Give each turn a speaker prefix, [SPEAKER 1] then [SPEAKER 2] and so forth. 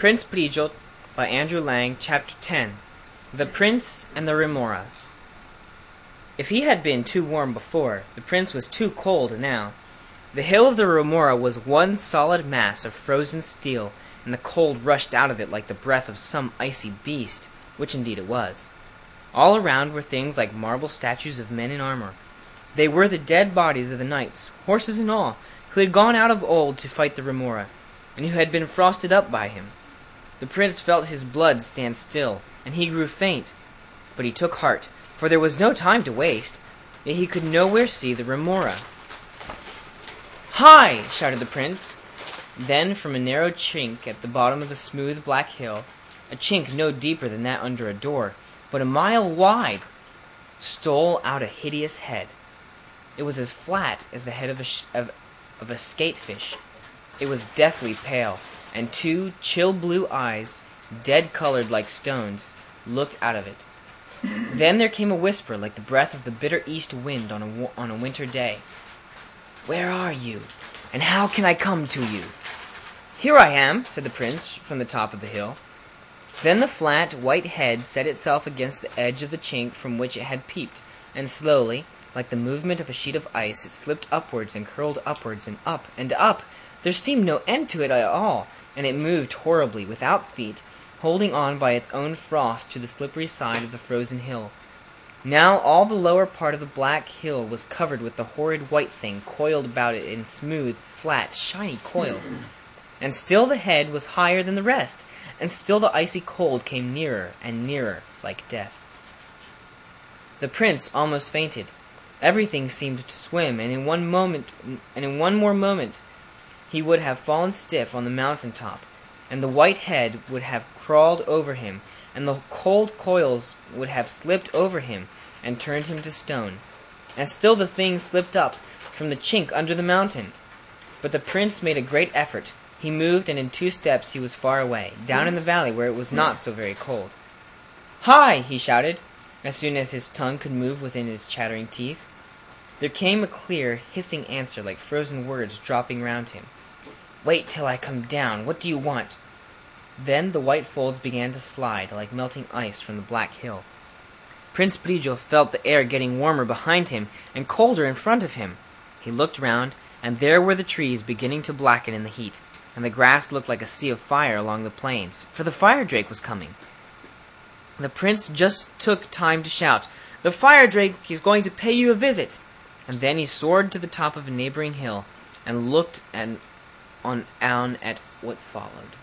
[SPEAKER 1] Prince Prijot by Andrew Lang, Chapter 10. The Prince and the Remora. If he had been too warm before, the prince was too cold now. The hill of the Remora was one solid mass of frozen steel, and the cold rushed out of it like the breath of some icy beast, which indeed it was. All around were things like marble statues of men in armor. They were the dead bodies of the knights, horses and all, who had gone out of old to fight the Remora, and who had been frosted up by him. The prince felt his blood stand still, and he grew faint. But he took heart, for there was no time to waste, yet he could nowhere see the Remora. "Hi!" shouted the prince. Then from a narrow chink at the bottom of the smooth black hill, a chink no deeper than that under a door, but a mile wide, stole out a hideous head. It was as flat as the head of a skatefish. It was deathly pale, and two chill blue eyes, dead-colored like stones, looked out of it. Then there came a whisper like the breath of the bitter east wind on a winter day. "Where are you, and how can I come to you?" "Here I am," said the prince from the top of the hill. Then the flat, white head set itself against the edge of the chink from which it had peeped, and slowly, like the movement of a sheet of ice, it slipped upwards and curled upwards and up and up. There seemed no end to it at all, and it moved horribly, without feet, holding on by its own frost to the slippery side of the frozen hill. Now all the lower part of the black hill was covered with the horrid white thing, coiled about it in smooth, flat, shiny coils. And still the head was higher than the rest, and still the icy cold came nearer and nearer, like death. The prince almost fainted. Everything seemed to swim, and in one more moment, he would have fallen stiff on the mountain top, and the white head would have crawled over him, and the cold coils would have slipped over him and turned him to stone. And still the thing slipped up from the chink under the mountain. But the prince made a great effort. He moved, and in 2 steps he was far away, down in the valley where it was not so very cold. "Hi!" he shouted, as soon as his tongue could move within his chattering teeth. There came a clear, hissing answer like frozen words dropping round him. "Wait till I come down. What do you want?" Then the white folds began to slide like melting ice from the black hill. Prince Prijot felt the air getting warmer behind him and colder in front of him. He looked round, and there were the trees beginning to blacken in the heat, and the grass looked like a sea of fire along the plains, for the fire drake was coming. The prince just took time to shout, "The fire drake is going to pay you a visit!" And then he soared to the top of a neighboring hill and looked on at what followed.